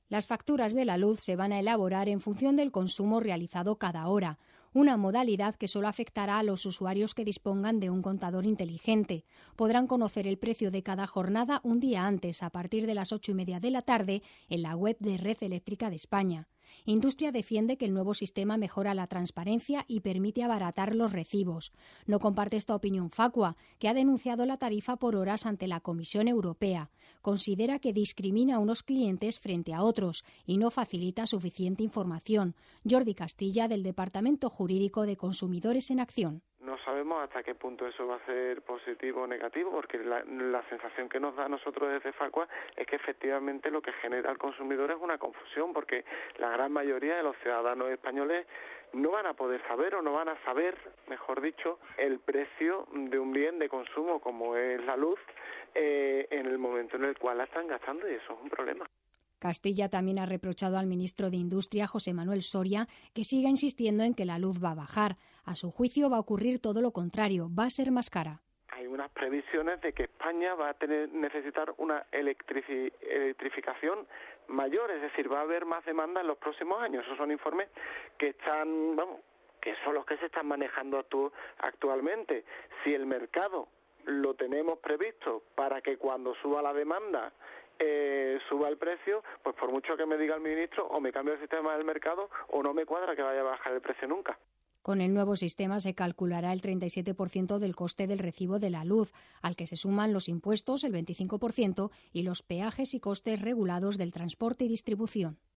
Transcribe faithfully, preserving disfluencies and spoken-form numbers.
Las facturas de la luz se van a elaborar en función del consumo realizado cada hora, una modalidad que solo afectará a los usuarios que dispongan de un contador inteligente. Podrán conocer el precio de cada jornada un día antes, a partir de las ocho y media de la tarde, en la web de Red Eléctrica de España. Industria defiende que el nuevo sistema mejora la transparencia y permite abaratar los recibos. No comparte esta opinión Facua, que ha denunciado la tarifa por horas ante la Comisión Europea. Considera que discrimina a unos clientes frente a otros y no facilita suficiente información. Jordi Castilla, del Departamento Jurídico de Consumidores en Acción. No sabemos hasta qué punto eso va a ser positivo o negativo, porque la, la sensación que nos da a nosotros desde Facua es que efectivamente lo que genera al consumidor es una confusión, porque la gran mayoría de los ciudadanos españoles no van a poder saber o no van a saber, mejor dicho, el precio de un bien de consumo como es la luz eh, en el momento en el cual la están gastando, y eso es un problema. Castilla también ha reprochado al ministro de Industria, José Manuel Soria, que siga insistiendo en que la luz va a bajar. A su juicio va a ocurrir todo lo contrario, va a ser más cara. Hay unas previsiones de que España va a tener necesitar una electrici- electrificación mayor, es decir, va a haber más demanda en los próximos años. Esos son informes que están, vamos, que son los que se están manejando actu- actualmente. Si el mercado lo tenemos previsto para que cuando suba la demanda Eh, suba el precio, pues por mucho que me diga el ministro, o me cambio el sistema del mercado o no me cuadra que vaya a bajar el precio nunca. Con el nuevo sistema se calculará el treinta y siete por ciento del coste del recibo de la luz, al que se suman los impuestos, el veinticinco por ciento, y los peajes y costes regulados del transporte y distribución.